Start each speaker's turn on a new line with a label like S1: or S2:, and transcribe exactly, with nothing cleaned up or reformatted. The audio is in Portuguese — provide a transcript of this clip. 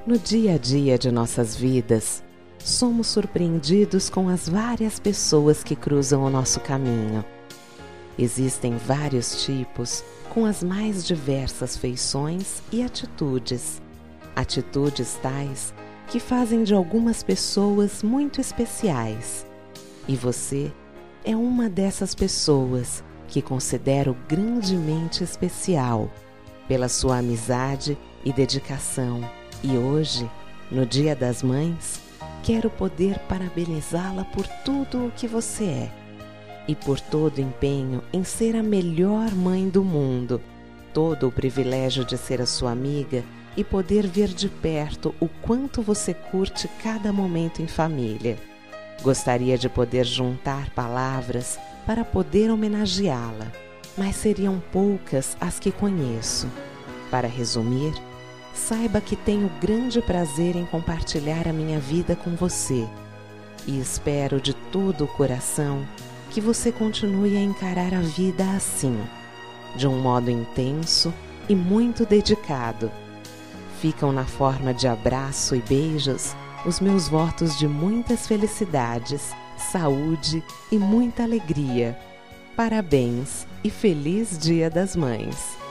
S1: No dia a dia de nossas vidas, somos surpreendidos com as várias pessoas que cruzam o nosso caminho. Existem vários tipos, com as mais diversas feições e atitudes. Atitudes tais que fazem de algumas pessoas muito especiais. E você é uma dessas pessoas que considero grandemente especial pela sua amizade e dedicação. E hoje, no Dia das Mães, quero poder parabenizá-la por tudo o que você é e por todo o empenho em ser a melhor mãe do mundo, todo o privilégio de ser a sua amiga e poder ver de perto o quanto você curte cada momento em família. Gostaria de poder juntar palavras para poder homenageá-la, mas seriam poucas as que conheço. Para resumir, saiba que tenho grande prazer em compartilhar a minha vida com você e espero de todo o coração que você continue a encarar a vida assim, de um modo intenso e muito dedicado. Ficam na forma de abraço e beijos os meus votos de muitas felicidades, saúde e muita alegria. Parabéns e feliz Dia das Mães!